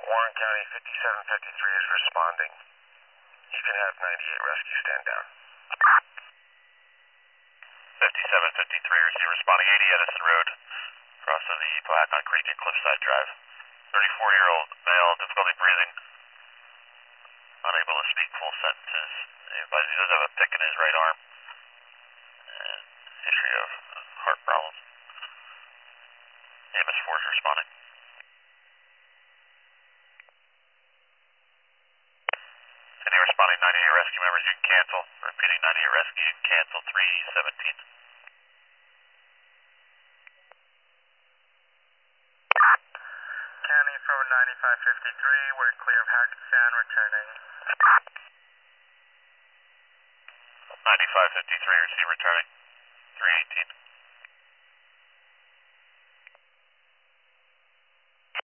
Warren County 5753 is responding. You can have 98 rescue stand down. 5753, receive responding 80 Edison Road, crossing the Plaquemine Creek at Cliffside Drive. 34-year-old male, difficulty breathing, unable to speak full sentences. He does have a pick in his right arm, and history of heart problems. AMS-4 is responding. Any responding 98 rescue members, you can cancel. Repeating 98 rescue, you can cancel 317. County from 9553, we're clear of Hackettstown, returning. 9553, receive returning. 318.